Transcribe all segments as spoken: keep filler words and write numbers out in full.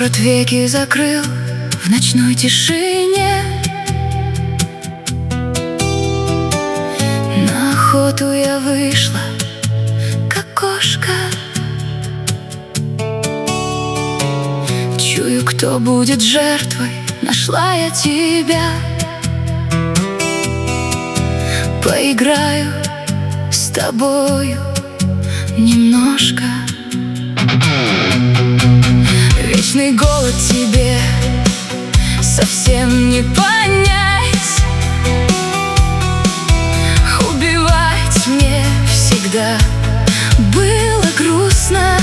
Город веки закрыл в ночной тишине. На охоту я вышла, как кошка. Чую, кто будет жертвой, нашла я тебя. Поиграю с тобою немножко. Вечный голод тебе совсем не понять. Убивать мне всегда было грустно.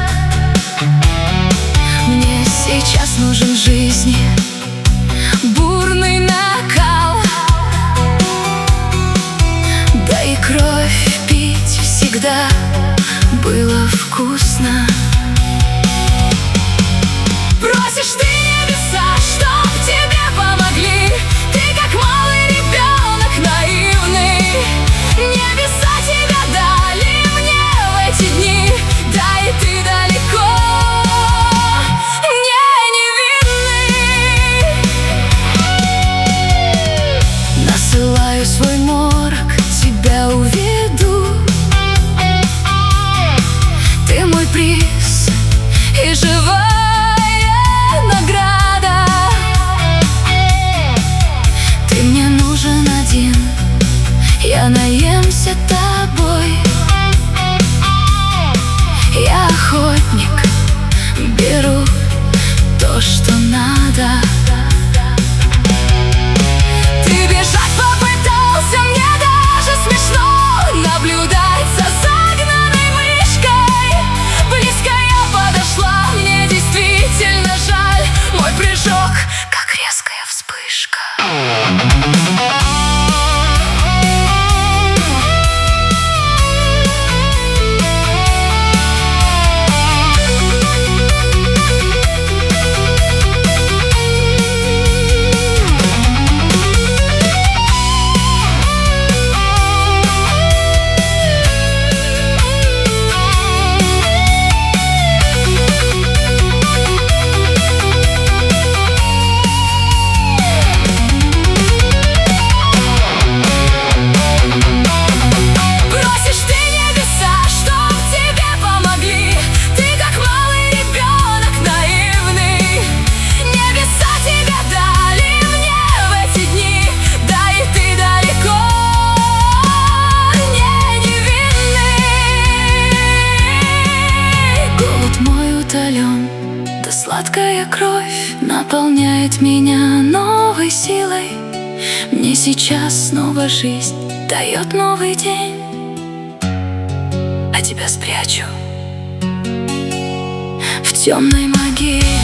Мне сейчас нужен жизни бурный накал. Да и кровь пить всегда было вкусно. Просишь ты небеса, чтоб тебе помогли. Ты как малый ребенок наивный. Небеса тебя дали мне в эти дни. Да и ты далеко не невинный. Насылаю свой морок, тебя уведу. Ты мой приз и живая награда. Ты мне нужен один, я наемся тобой. Я охотник, беру то, что надо. Ты бежать попытался, мне даже смешно наблюдать за загнанной мышкой. Близко я подошла, мне действительно жаль. Мой прыжок, как резкая вспышка. Да сладкая кровь наполняет меня новой силой. Мне сейчас снова жизнь дает новый день. А тебя спрячу в темной могиле.